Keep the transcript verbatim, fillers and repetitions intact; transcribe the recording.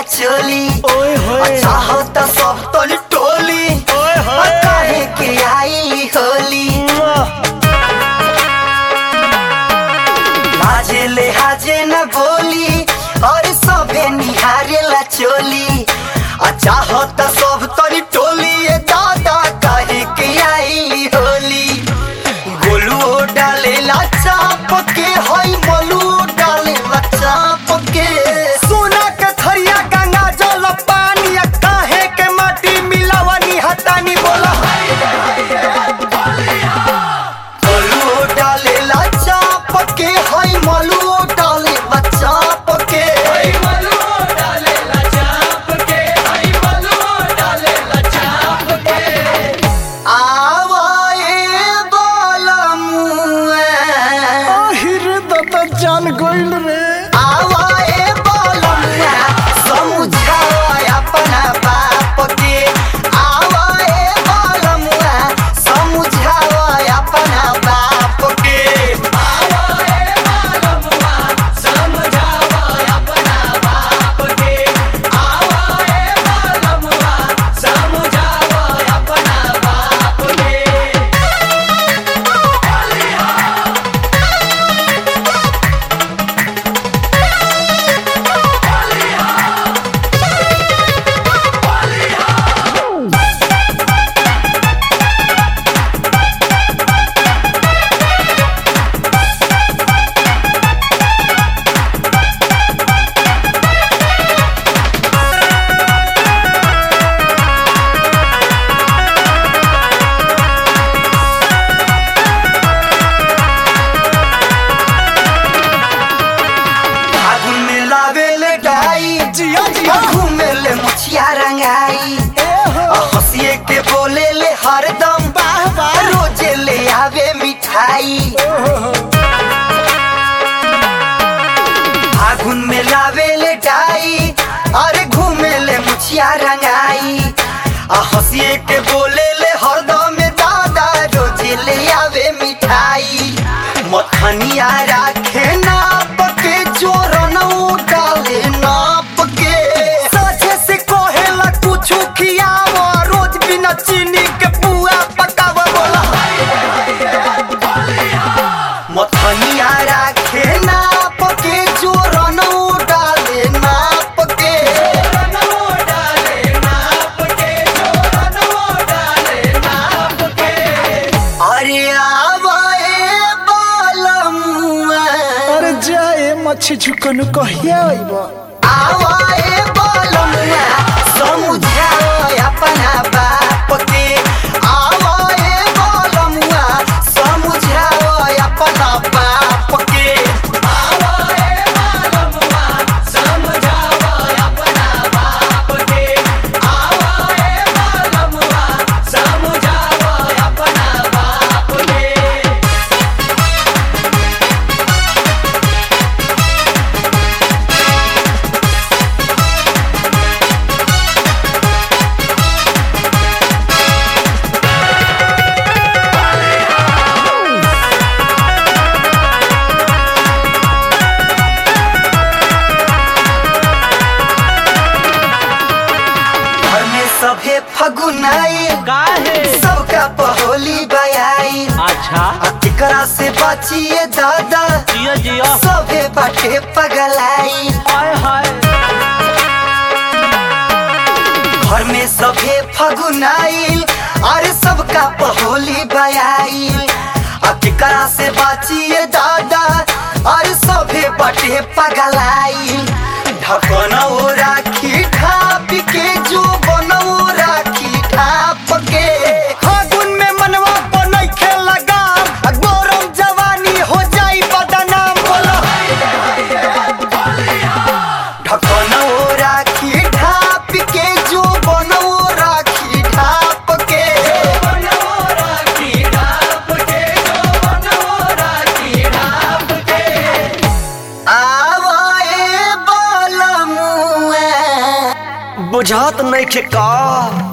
चोली ओए होए चाहत सब तोली टोली ओए होए काहे के आईली होली लाजे ले हाजे न बोली और सबे निहारेला चोली चाहत सब तोली टोली ये दादा काहे के आईली होली गोलू डालेला चाप के होई मोलू डालेला चाप के सोना के थरिया गंगा जल पानी काहे के माटी मिलावनी हटानी बोला गोलू डालेला चाप के होई मोलू डालेला चाप के जान गोइल रे आवाए बोलमुआ समझाओ अपना बाप के आवाए बोलमुआ समझाओ अपना बाप के आवाए बोलमुआ समझाओ अपना बाप के आवाए बोलमुआ समझाओ अपना बाप के घूमेले मुछिया रंगाई हंसिए के बोले ले हरदम रोजे ले आवे मिठाई फागुन में लावे ले डाई अरे घूमेले मुछिया रंगाई हंसिए के बोले ले हरदम दादा रोजे ले आवे मिठाई मथनिया राखे नाप के जोरन डाले नाप के साझे से कोहेला कुछ खियाव रोज बिना चीनी के पुआ पकाव बोला मथनिया राखे नाप के जोरन डाले नाप के अरे आवाए मच्छी झुकन कहिया आइबा आवाए बोलमुआ समझाओ अपना बाप के आवाए बोलमुआ समझाओ अपना बाप के आवाए बोलमुआ समझाओ अपना बाप के आवाए बोलमुआ समझाओ अपना बाप के सभे फगुनाई काहे सबका पहोली बयाई अच्छा तिकरा से बचिए दादा जिया जिया सभे बाटे पगलाई हाय हाय घर में सभे फगुनाई अरे सबका पहोली बयाई तिकरा से बचिए दादा अरे सभे बाटे पगलाई ढकना ओ राखी ढाप के जो बनऊ राखी ढाप के फागुन में मनवा बनई खे लगा गौरव जवानी हो जाई बदनाम बोला ढकना ओ राखी ढाप के जो बनऊ राखी ढाप के राखी ढाप के जो बनऊ राखी ढाप के आवाए बोलमुआ बुझात नहीं के का